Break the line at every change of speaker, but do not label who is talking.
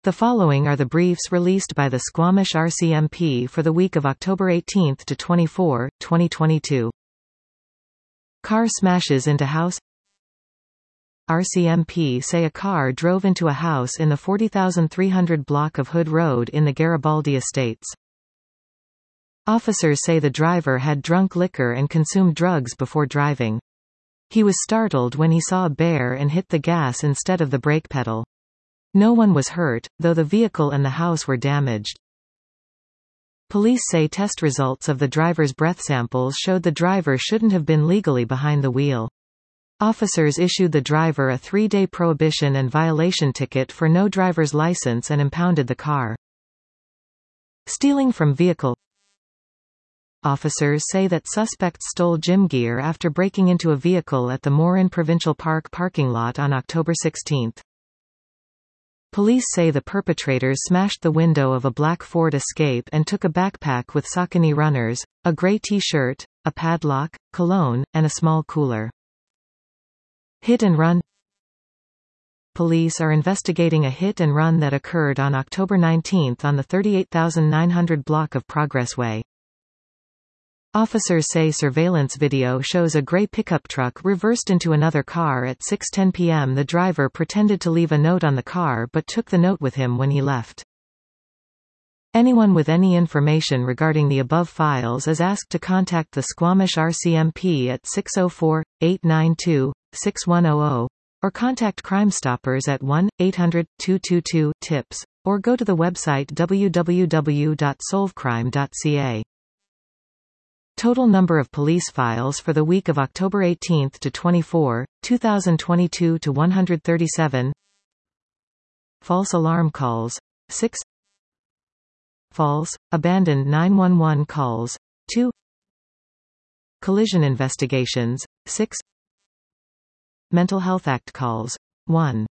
The following are the briefs released by the Squamish RCMP for the week of October 18 to 24, 2022. Car smashes into house. RCMP say a car drove into a house in the 40,300 block of Hood Road in the Garibaldi Estates. Officers say the driver had drunk liquor and consumed drugs before driving. He was startled when he saw a bear and hit the gas instead of the brake pedal. No one was hurt, though the vehicle and the house were damaged. Police say test results of the driver's breath samples showed the driver shouldn't have been legally behind the wheel. Officers issued the driver a 3-day prohibition and violation ticket for no driver's license and impounded the car. Stealing from vehicle. Officers say that suspects stole gym gear after breaking into a vehicle at the Morin Provincial Park parking lot on October 16. Police say the perpetrators smashed the window of a black Ford Escape and took a backpack with Saucony runners, a gray t-shirt, a padlock, cologne, and a small cooler. Hit and run. Police are investigating a hit and run that occurred on October 19 on the 38,900 block of Progress Way. Officers say surveillance video shows a gray pickup truck reversed into another car at 6:10 p.m. The driver pretended to leave a note on the car but took the note with him when he left. Anyone with any information regarding the above files is asked to contact the Squamish RCMP at 604-892-6100, or contact Crime Stoppers at 1-800-222-TIPS, or go to the website www.solvecrime.ca. Total number of police files for the week of October 18 to 24, 2022 to 137. False alarm calls, 6. False, abandoned 911 calls, 2. Collision investigations, 6. Mental Health Act calls, 1.